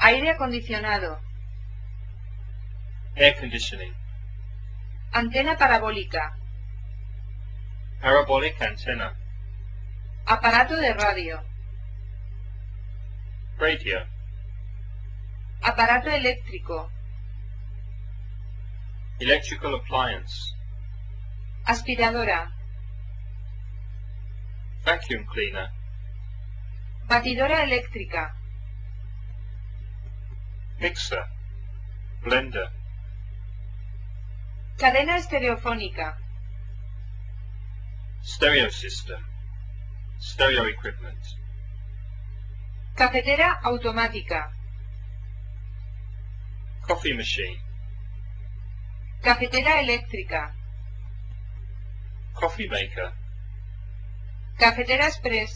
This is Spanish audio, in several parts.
Aire acondicionado. Air conditioning. Antena parabólica. Parabolic antenna. Aparato de radio. Radio. Aparato eléctrico. Electrical appliance. Aspiradora. Vacuum cleaner. Batidora eléctrica. Mixer. Blender. Cadena estereofónica. Stereo system. Stereo equipment. Cafetera automática. Coffee machine. Cafetera eléctrica. Coffee maker. Cafetera express.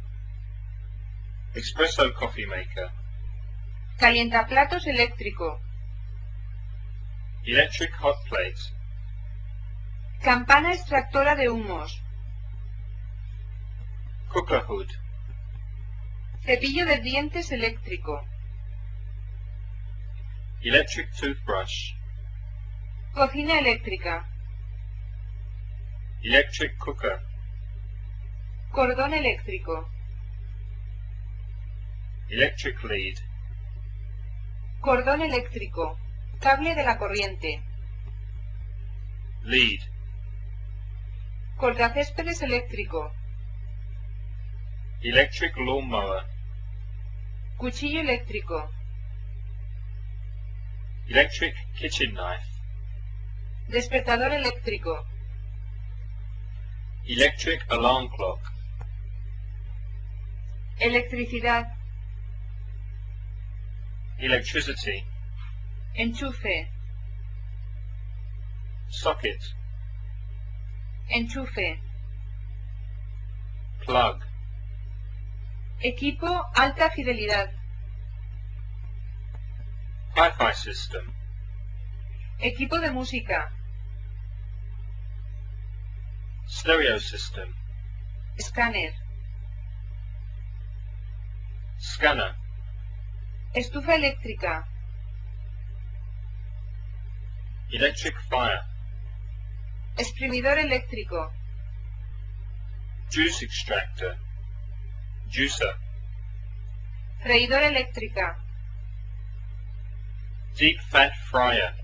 Espresso coffee maker. Calientaplatos eléctrico. Electric hot plate. Campana extractora de humos. Cooker hood. Cepillo de dientes eléctrico. Electric toothbrush. Cocina eléctrica. Electric cooker. Cordón eléctrico. Electric lead. Cordón eléctrico. Cable de la corriente. Lead. Cortacéspedes eléctrico. Electric lawnmower. Cuchillo eléctrico. Electric kitchen knife. Despertador eléctrico. Electric alarm clock. Electricidad. Electricity. Enchufe. Socket. Enchufe. Plug. Equipo alta fidelidad. Hi-Fi system. Equipo de música. Stereo system. Escáner. Scanner. Estufa eléctrica. Electric fire. Exprimidor eléctrico. Juice extractor. Juicer. Freidora eléctrica. Deep fat fryer.